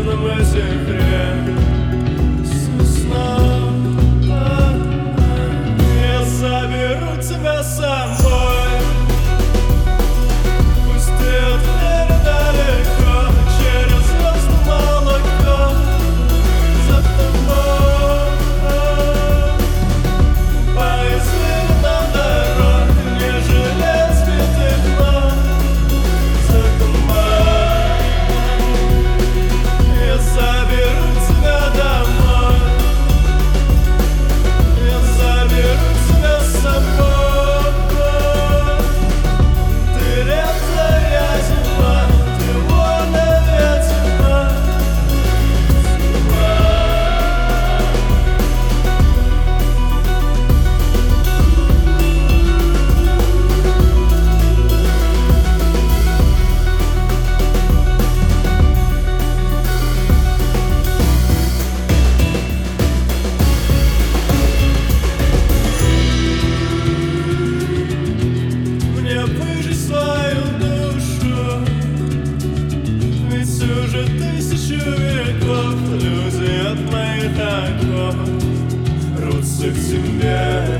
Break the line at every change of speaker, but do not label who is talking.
звездном секрет сосна. Я заберу тебя с собой, пусть ты далеко, через звезды молоко за тобой. По извилинам дорог не жалеть сбитых ног за тобой. Я заберу тебя домой, я заберу тебя с собой. Ты редкая зима, ты воля ветерна. Мне выжить свою душу, ведь уже 1000 веков люди от моих оков рвутся к тебе.